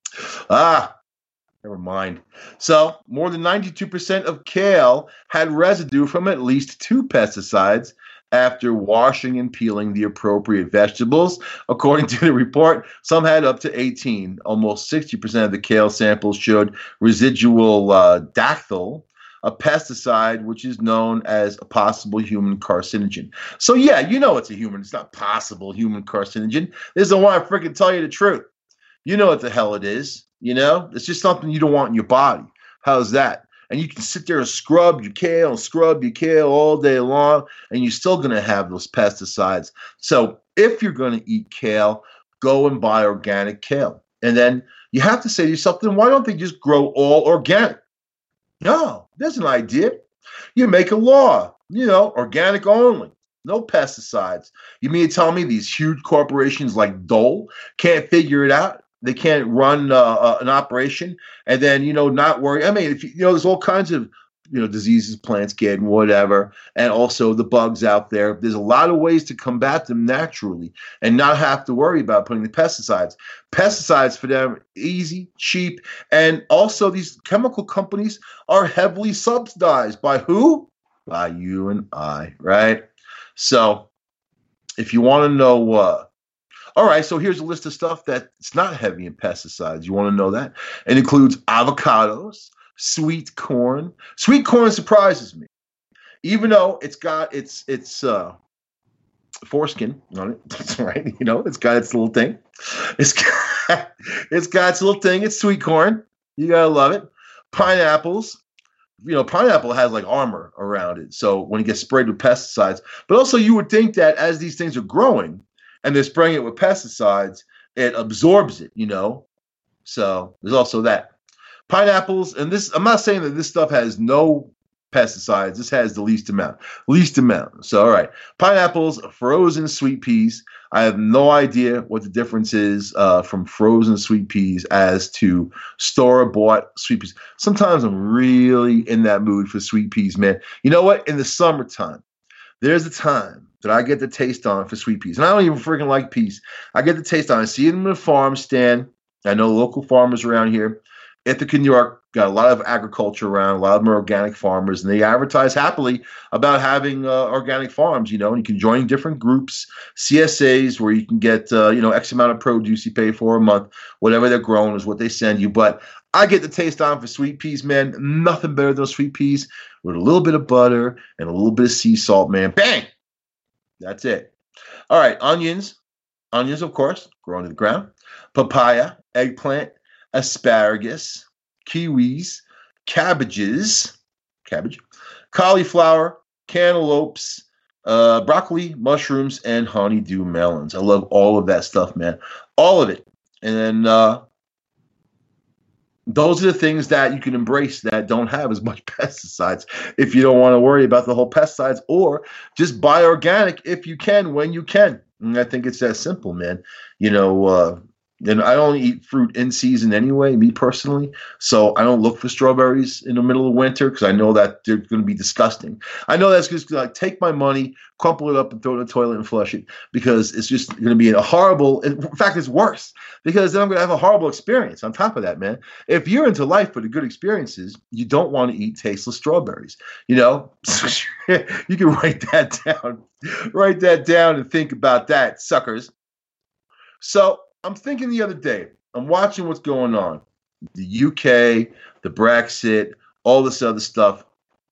Never mind. So, more than 92% of kale had residue from at least 2 pesticides after washing and peeling the appropriate vegetables. According to the report, some had up to 18. Almost 60% of the kale samples showed residual dactyl, a pesticide which is known as a possible human carcinogen. So, yeah, it's a human. It's not possible human carcinogen. This is why I freaking tell you the truth. You know what the hell it is. It's just something you don't want in your body. How's that? And you can sit there and scrub your kale all day long, and you're still going to have those pesticides. So if you're going to eat kale, go and buy organic kale. And then you have to say to yourself, then why don't they just grow all organic? No, there's an idea. You make a law, organic only. No pesticides. You mean to tell me these huge corporations like Dole can't figure it out? They can't run an operation and then, not worry. I mean, if there's all kinds of, diseases plants get and whatever, and also the bugs out there. There's a lot of ways to combat them naturally and not have to worry about putting the pesticides. Pesticides for them, easy, cheap, and also these chemical companies are heavily subsidized by who? By you and I, right? So if you want to know all right, so here's a list of stuff that's not heavy in pesticides. You want to know that? It includes avocados, sweet corn. Sweet corn surprises me, even though it's got its foreskin on it. That's right. You know, it's got its little thing. It's got its little thing. It's sweet corn. You gotta love it. Pineapples. You know, pineapple has like armor around it. So when it gets sprayed with pesticides, but also you would think that as these things are growing and they're spraying it with pesticides, it absorbs it, you know? So there's also that. Pineapples, and this, I'm not saying that this stuff has no pesticides. This has the least amount. So, all right. Pineapples, frozen sweet peas. I have no idea what the difference is from frozen sweet peas as to store-bought sweet peas. Sometimes I'm really in that mood for sweet peas, man. You know what? In the summertime, there's a time that I get the taste on for sweet peas. And I don't even freaking like peas. I get the taste on. I see them in the farm stand. I know local farmers around here. Ithaca, New York, got a lot of agriculture around. A lot of them are organic farmers, and they advertise happily about having organic farms, you know, and you can join different groups, CSAs, where you can get, X amount of produce you pay for a month. Whatever they're growing is what they send you. But I get the taste on for sweet peas, man. Nothing better than those sweet peas with a little bit of butter and a little bit of sea salt, man. Bang! That's it. All right, onions. Onions, of course, growing to the ground. Papaya, eggplant, asparagus, kiwis, cabbage, cauliflower, cantaloupes, broccoli, mushrooms, and honeydew melons. I love all of that stuff, man. All of it. And then those are the things that you can embrace that don't have as much pesticides if you don't want to worry about the whole pesticides, or just buy organic if you can, when you can. And I think it's that simple, man. You know, and I don't eat fruit in season anyway, me personally. So I don't look for strawberries in the middle of winter because I know that they're going to be disgusting. I know that's just going to take my money, crumple it up, and throw it in the toilet and flush it, because it's just going to be a horrible. In fact, it's worse, because then I'm going to have a horrible experience on top of that, man. If you're into life for the good experiences, you don't want to eat tasteless strawberries. You know, you can write that down. Write that down and think about that, suckers. So I'm thinking the other day, I'm watching what's going on. The UK, the Brexit, all this other stuff.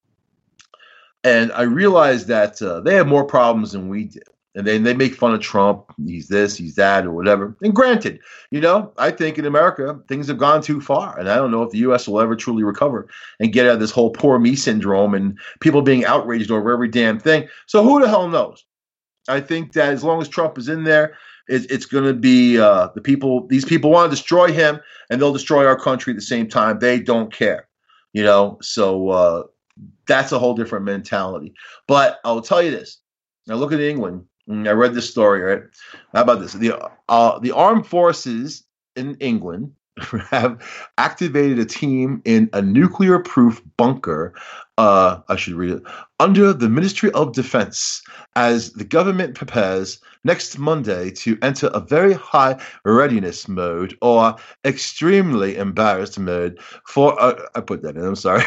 And I realized that they have more problems than we did. And then they make fun of Trump. He's this, he's that, or whatever. And granted, you know, I think in America, things have gone too far. And I don't know if the U.S. will ever truly recover and get out of this whole poor me syndrome and people being outraged over every damn thing. So who the hell knows? I think that as long as Trump is in there, it's going to be the people. These people want to destroy him, and they'll destroy our country at the same time. They don't care, you know. So that's a whole different mentality. But I'll tell you this: now look at England. I read this story. Right? How about this? The armed forces in England have activated a team in a nuclear-proof bunker. I should read it. Under the Ministry of Defense, as the government prepares next Monday to enter a very high readiness mode, or extremely embarrassed mode, for I put that in. I'm sorry,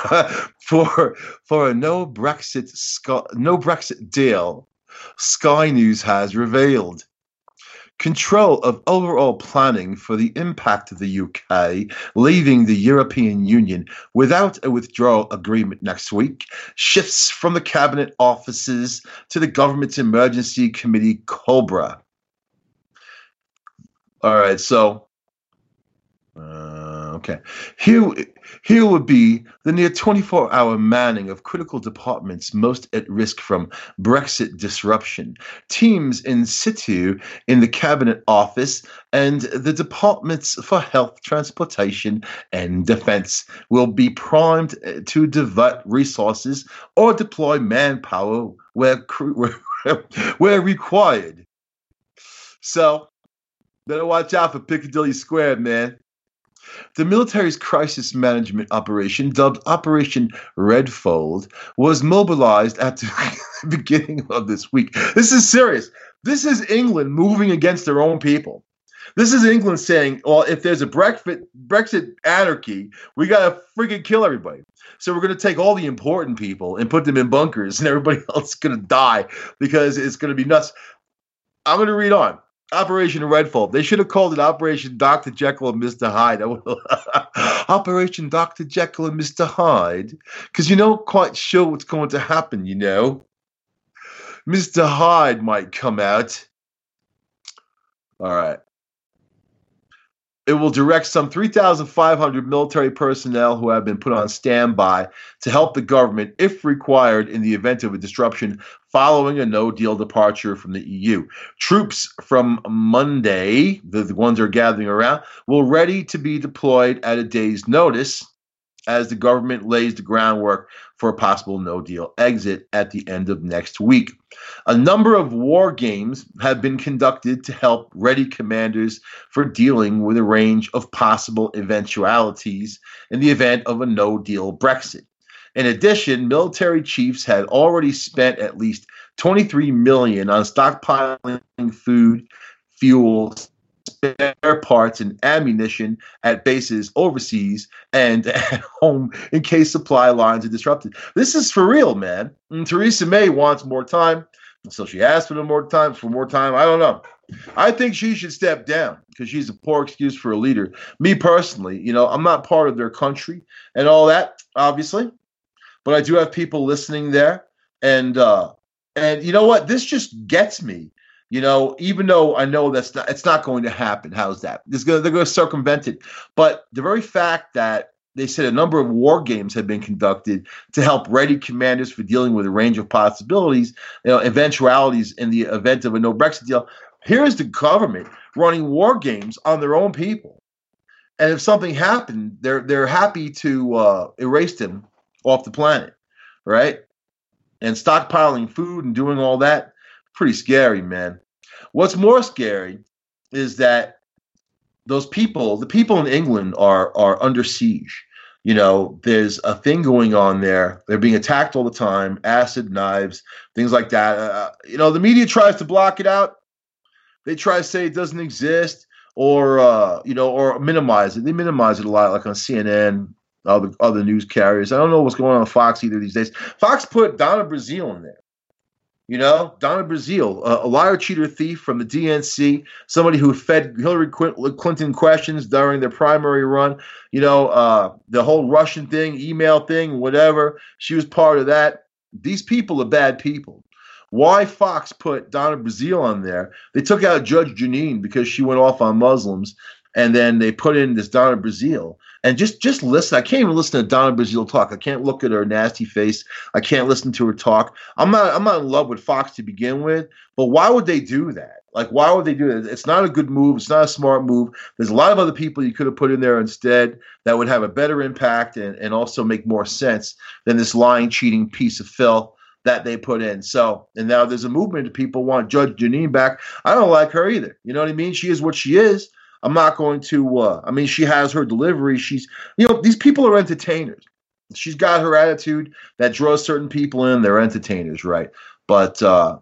for a no Brexit deal. Sky News has revealed control of overall planning for the impact of the UK leaving the European Union without a withdrawal agreement next week shifts from the cabinet offices to the government's emergency committee, COBRA. All right, so okay. Here would be the near 24-hour manning of critical departments most at risk from Brexit disruption. Teams in situ in the Cabinet Office and the Departments for Health, Transportation, and Defense will be primed to divert resources or deploy manpower where required. So, better watch out for Piccadilly Square, man. The military's crisis management operation, dubbed Operation Redfold, was mobilized at the beginning of this week. This is serious. This is England moving against their own people. This is England saying, well, if there's a Brexit anarchy, we got to freaking kill everybody. So we're going to take all the important people and put them in bunkers, and everybody else is going to die because it's going to be nuts. I'm going to read on. Operation Redfold. They should have called it Operation Dr. Jekyll and Mr. Hyde. Operation Dr. Jekyll and Mr. Hyde. Because you're not quite sure what's going to happen, you know. Mr. Hyde might come out. All right. It will direct some 3,500 military personnel who have been put on standby to help the government if required in the event of a disruption following a no-deal departure from the EU. Troops from Monday, the ones that are gathering around, will ready to be deployed at a day's notice as the government lays the groundwork for a possible no-deal exit at the end of next week. A number of war games have been conducted to help ready commanders for dealing with a range of possible eventualities in the event of a no-deal Brexit. In addition, military chiefs had already spent at least $23 million on stockpiling food, fuel, spare parts, and ammunition at bases overseas and at home in case supply lines are disrupted. This is for real, man. And Theresa May wants more time, so she asked for more time. I don't know. I think she should step down because she's a poor excuse for a leader. Me personally, I'm not part of their country and all that, obviously, but I do have people listening there, and you know what? This just gets me. Even though I know it's not going to happen. How's that? They're going to circumvent it. But the very fact that they said a number of war games have been conducted to help ready commanders for dealing with a range of possibilities, eventualities in the event of a no Brexit deal. Here's the government running war games on their own people. And if something happened, they're happy to erase them off the planet, right? And stockpiling food and doing all that. Pretty scary, man. What's more scary is that the people in England are under siege. There's a thing going on there. They're being attacked all the time, acid, knives, things like that. The media tries to block it out. They try to say it doesn't exist or minimize it. They minimize it a lot, like on CNN, other news carriers. I don't know what's going on Fox either these days. Fox put Donna Brazile in there. Donna Brazile, a liar, cheater, thief from the DNC, somebody who fed Hillary Clinton questions during their primary run. The whole Russian thing, email thing, whatever. She was part of that. These people are bad people. Why Fox put Donna Brazile on there? They took out Judge Jeanine because she went off on Muslims, and then they put in this Donna Brazile. And just listen. I can't even listen to Donna Brazile talk. I can't look at her nasty face. I can't listen to her talk. I'm not in love with Fox to begin with. But why would they do that? Like, why would they do that? It's not a good move. It's not a smart move. There's a lot of other people you could have put in there instead that would have a better impact and also make more sense than this lying, cheating piece of filth that they put in. So, and now there's a movement of people want Judge Jeanine back. I don't like her either. You know what I mean? She is what she is. I'm not going to, she has her delivery. She's, these people are entertainers. She's got her attitude that draws certain people in. They're entertainers, right? But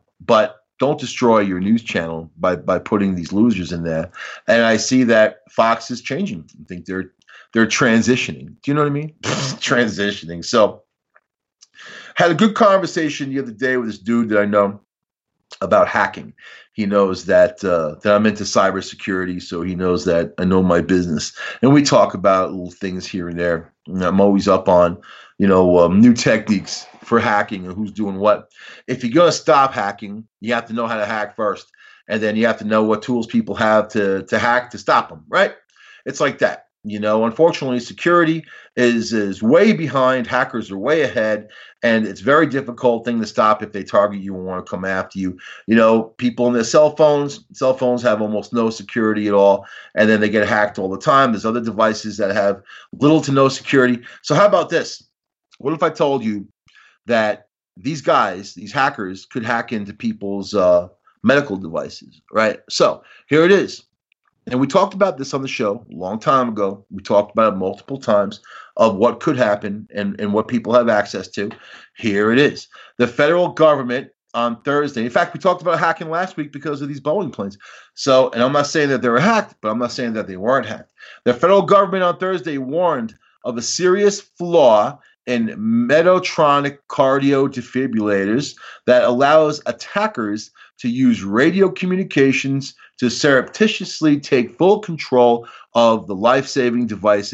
don't destroy your news channel by putting these losers in there. And I see that Fox is changing. I think they're transitioning. Do you know what I mean? Transitioning. So had a good conversation the other day with this dude that I know about hacking. He knows that I'm into cybersecurity, so he knows that I know my business. And we talk about little things here and there. And I'm always up on, new techniques for hacking and who's doing what. If you're going to stop hacking, you have to know how to hack first. And then you have to know what tools people have to hack to stop them, right? It's like that. Unfortunately, security is way behind. Hackers are way ahead, and it's a very difficult thing to stop if they target you and want to come after you. People in their cell phones have almost no security at all, and then they get hacked all the time. There's other devices that have little to no security. So how about this? What if I told you that these hackers, could hack into people's medical devices, right? So here it is. And we talked about this on the show a long time ago. We talked about it multiple times of what could happen and what people have access to. Here it is. The federal government on Thursday. In fact, we talked about hacking last week because of these Boeing planes. So, and I'm not saying that they were hacked, but I'm not saying that they weren't hacked. The federal government on Thursday warned of a serious flaw in Medtronic cardio defibrillators that allows attackers to use radio communications to surreptitiously take full control of the life-saving devices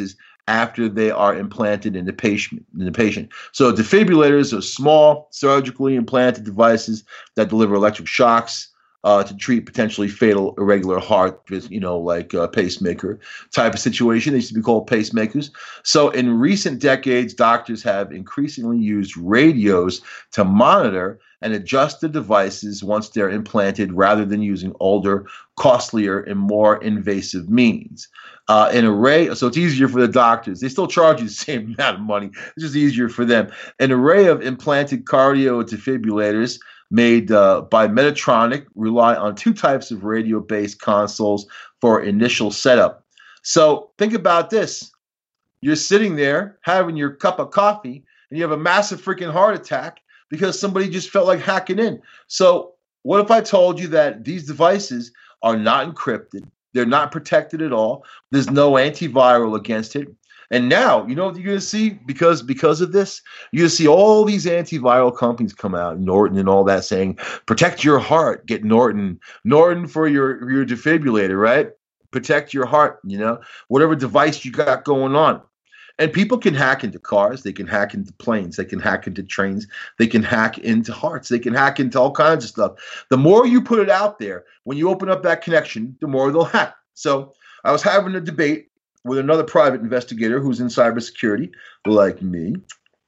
after they are implanted in the patient. So defibrillators are small, surgically implanted devices that deliver electric shocks to treat potentially fatal irregular heart, like a pacemaker type of situation. They used to be called pacemakers. So in recent decades, doctors have increasingly used radios to monitor and adjust the devices once they're implanted rather than using older, costlier, and more invasive means. So it's easier for the doctors. They still charge you the same amount of money. It's just easier for them. An array of implanted cardio defibrillators made by Medtronic rely on two types of radio-based consoles for initial setup. So think about this. You're sitting there having your cup of coffee, and you have a massive freaking heart attack because somebody just felt like hacking in. So what if I told you that these devices are not encrypted? They're not protected at all. There's no antiviral against it. And now, you know what you're going to see because of this? You're going to see all these antiviral companies come out, Norton and all that, saying, protect your heart, get Norton for your defibrillator, right? Protect your heart, whatever device you got going on. And people can hack into cars. They can hack into planes. They can hack into trains. They can hack into hearts. They can hack into all kinds of stuff. The more you put it out there, when you open up that connection, the more they'll hack. So I was having a debate with another private investigator who's in cybersecurity, like me.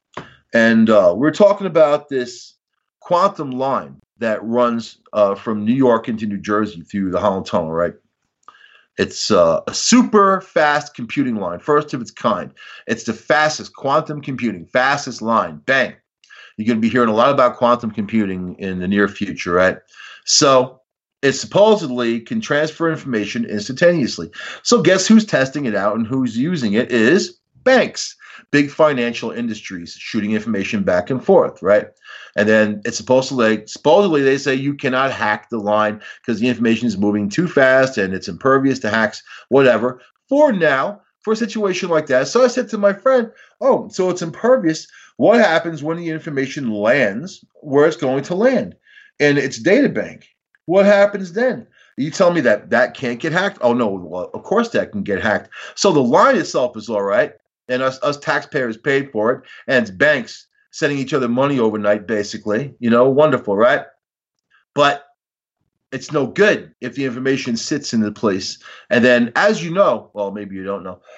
And we're talking about this quantum line that runs from New York into New Jersey through the Holland Tunnel, right? It's a super fast computing line, first of its kind. It's the fastest quantum computing, fastest line. Bang. You're going to be hearing a lot about quantum computing in the near future, right? So it supposedly can transfer information instantaneously. So guess who's testing it out and who's using it is banks, big financial industries shooting information back and forth, right? And then it's supposedly they say you cannot hack the line because the information is moving too fast and it's impervious to hacks, whatever. For now, for a situation like that. So I said to my friend, oh, so it's impervious. What happens when the information lands where it's going to land? In its data bank. What happens then? You tell me that can't get hacked? Oh, no, well, of course that can get hacked. So the line itself is all right, and us taxpayers paid for it, and it's banks sending each other money overnight, basically. Wonderful, right? But it's no good if the information sits in the place. And then, as you know, well, maybe you don't know,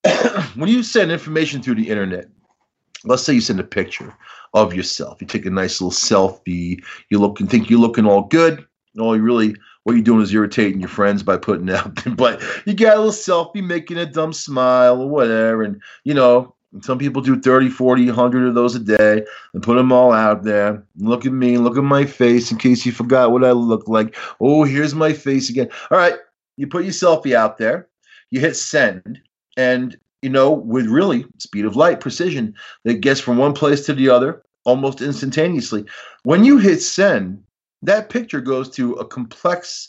when you send information through the internet, let's say you send a picture of yourself. You take a nice little selfie. Think you're looking all good. What you're doing is irritating your friends by putting it out there. But you got a little selfie, making a dumb smile or whatever. And, some people do 30, 40, 100 of those a day and put them all out there. Look at me, look at my face in case you forgot what I look like. Oh, here's my face again. All right, you put your selfie out there. You hit send. And, with really speed of light, precision, that gets from one place to the other almost instantaneously. When you hit send, that picture goes to a complex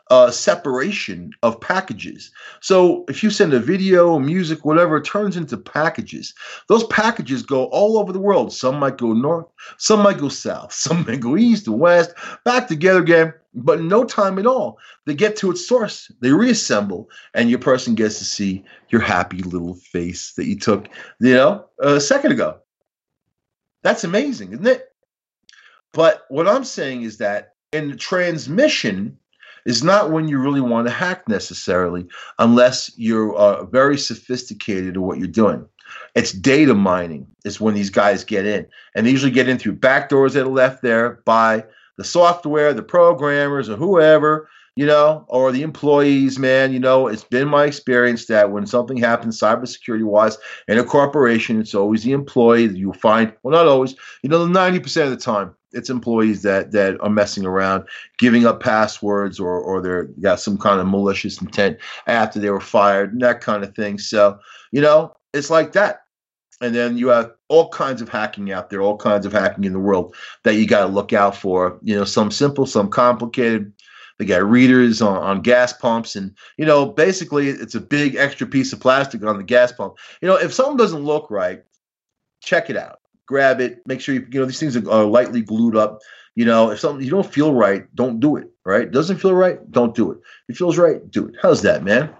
separation of packages. So if you send a video, music, whatever, it turns into packages. Those packages go all over the world. Some might go north, some might go south, some might go east and west, back together again. But in no time at all, they get to its source. They reassemble, and your person gets to see your happy little face that you took, a second ago. That's amazing, isn't it? But what I'm saying is that in the transmission is not when you really want to hack necessarily, unless you're very sophisticated in what you're doing. It's data mining is when these guys get in. And they usually get in through back doors that are left there by the software, the programmers, or whoever, or the employees, man. It's been my experience that when something happens cybersecurity-wise in a corporation, it's always the employee that you'll find, well, not always, 90% of the time, it's employees that are messing around, giving up passwords, or they're got some kind of malicious intent after they were fired, and that kind of thing. So, it's like that. And then you have all kinds of hacking out there, all kinds of hacking in the world that you got to look out for. Some simple, some complicated. They got readers on gas pumps, and basically it's a big extra piece of plastic on the gas pump. If something doesn't look right, check it out. Grab it. Make sure these things are lightly glued up. If something you don't feel right, don't do it. Right? Doesn't feel right, don't do it. If it feels right, do it. How's that, man?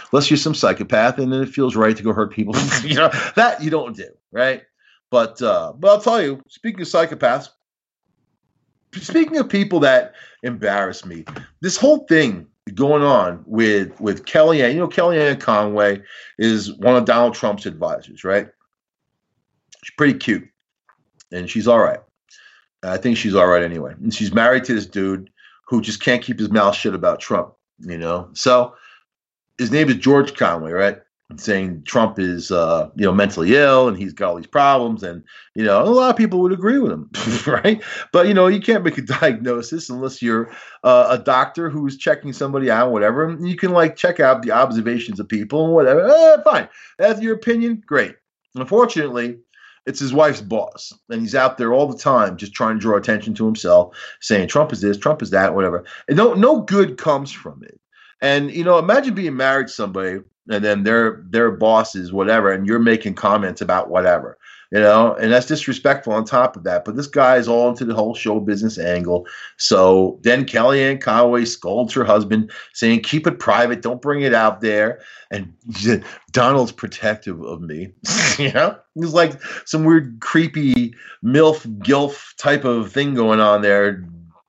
unless you're some psychopath, and then it feels right to go hurt people. That you don't do, right? But I'll tell you, speaking of psychopaths, speaking of people that embarrass me, this whole thing going on with Kellyanne, Kellyanne Conway is one of Donald Trump's advisors, right? She's pretty cute, and she's all right. I think she's all right anyway. And she's married to this dude who just can't keep his mouth shut about Trump, So his name is George Conway, right? Saying Trump is, mentally ill and he's got all these problems. And, a lot of people would agree with him, right? But, you can't make a diagnosis unless you're a doctor who's checking somebody out, whatever. And you can, check out the observations of people and whatever. Fine. That's your opinion. Great. Unfortunately, it's his wife's boss. And he's out there all the time just trying to draw attention to himself, saying Trump is this, Trump is that, whatever. And no good comes from it. And, imagine being married to somebody and then their boss is whatever, and you're making comments about whatever, and that's disrespectful on top of that. But this guy is all into the whole show business angle. So then Kellyanne Conway scolds her husband, saying, keep it private, don't bring it out there. And Donald's protective of me. He's like some weird, creepy MILF, GILF type of thing going on there.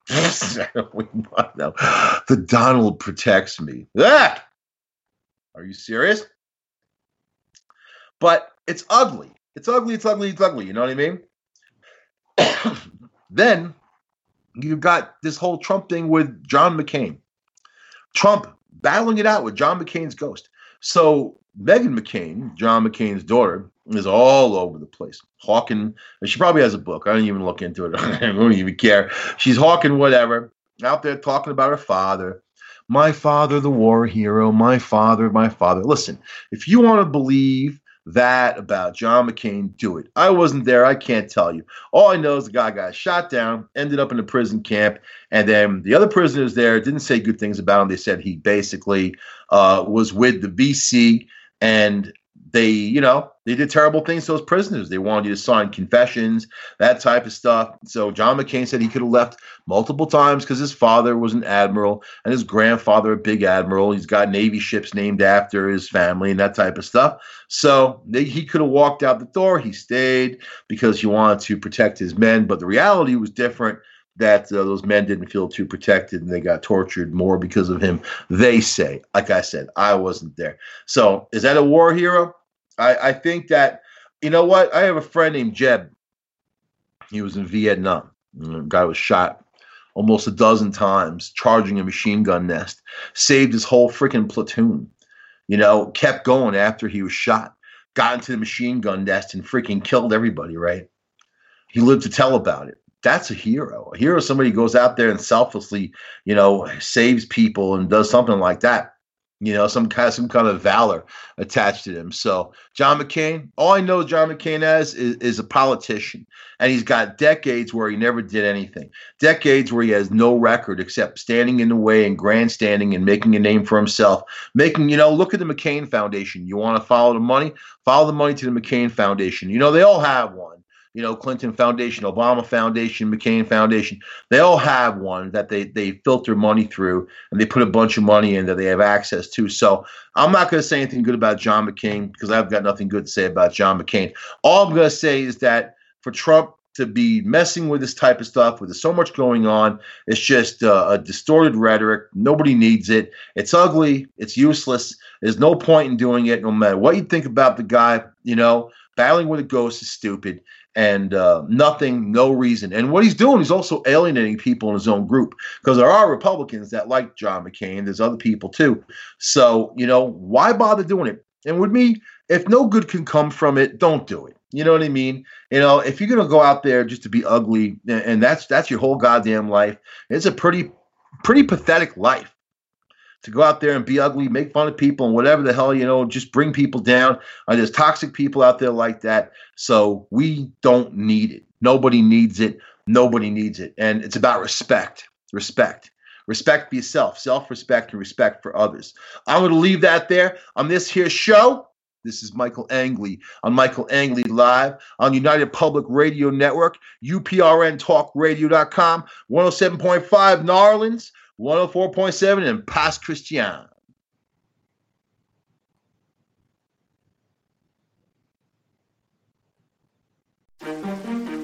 No. The Donald protects me. Ah! Are you serious? But it's ugly. It's ugly. You know what I mean? Then you've got this whole Trump thing with John McCain. Trump battling it out with John McCain's ghost. So Meghan McCain, John McCain's daughter, is all over the place. Hawking, she probably has a book. I don't even look into it. I don't even care. She's hawking whatever, out there talking about her father. My father, the war hero, my father. Listen, if you want to believe that about John McCain, do it. I wasn't there. I can't tell you. All I know is the guy got shot down, ended up in a prison camp, and then the other prisoners there didn't say good things about him. They said he basically was with the VC, and they did terrible things to those prisoners. They wanted you to sign confessions, that type of stuff. So John McCain said he could have left multiple times because his father was an admiral and his grandfather a big admiral. He's got Navy ships named after his family and that type of stuff. So he could have walked out the door. He stayed because he wanted to protect his men. But the reality was different, that those men didn't feel too protected and they got tortured more because of him. They say, like I said, I wasn't there. So is that a war hero? I think that, you know what? I have a friend named Jeb. He was in Vietnam. The guy was shot almost a dozen times, charging a machine gun nest, saved his whole freaking platoon, kept going after he was shot, got into the machine gun nest and freaking killed everybody, right? He lived to tell about it. That's a hero. A hero is somebody who goes out there and selflessly, saves people and does something like that. Some kind of valor attached to him. So John McCain, all I know John McCain as is a politician. And he's got decades where he never did anything. Decades where he has no record except standing in the way and grandstanding and making a name for himself. Look at the McCain Foundation. You want to follow the money? Follow the money to the McCain Foundation. They all have one. Clinton Foundation, Obama Foundation, McCain Foundation, they all have one that they filter money through, and they put a bunch of money in that they have access to. So I'm not going to say anything good about John McCain because I've got nothing good to say about John McCain. All I'm going to say is that for Trump to be messing with this type of stuff, with so much going on, it's just a distorted rhetoric. Nobody needs it. It's ugly. It's useless. There's no point in doing it, no matter what you think about the guy. Battling with a ghost is stupid. And nothing, no reason. And what he's doing, he's also alienating people in his own group, because there are Republicans that like John McCain. There's other people too. So, why bother doing it? And with me, if no good can come from it, don't do it. You know what I mean? If you're going to go out there just to be ugly, and that's your whole goddamn life, it's a pretty pathetic life. To go out there and be ugly, make fun of people and whatever the hell, just bring people down. There's toxic people out there like that. So we don't need it. Nobody needs it. Nobody needs it. And it's about respect. Respect for yourself, self-respect, and respect for others. I'm going to leave that there on this here show. This is Michael Angley on Michael Angley Live on United Public Radio Network, UPRNTalkRadio.com, 107.5 New Orleans, 104.7 in Pas Christian.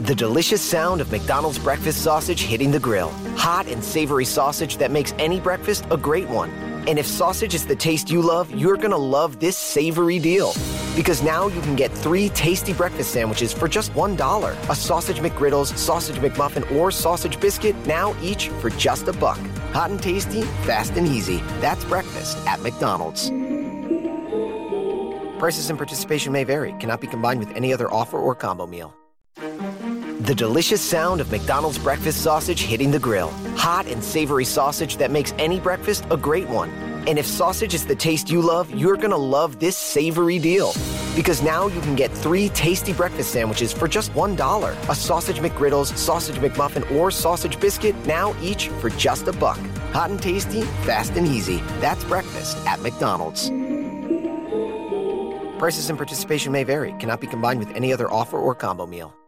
The delicious sound of McDonald's breakfast sausage hitting the grill. Hot and savory sausage that makes any breakfast a great one. And if sausage is the taste you love, you're gonna love this savory deal. Because now you can get 3 tasty breakfast sandwiches for just $1. A sausage McGriddles, sausage McMuffin, or sausage biscuit, now each for just $1. Hot and tasty, fast and easy. That's breakfast at McDonald's. Prices and participation may vary. Cannot be combined with any other offer or combo meal. The delicious sound of McDonald's breakfast sausage hitting the grill. Hot and savory sausage that makes any breakfast a great one. And if sausage is the taste you love, you're gonna love this savory deal. Because now you can get 3 tasty breakfast sandwiches for just $1. A sausage McGriddles, sausage McMuffin, or sausage biscuit, now each for just $1. Hot and tasty, fast and easy. That's breakfast at McDonald's. Prices and participation may vary. Cannot be combined with any other offer or combo meal.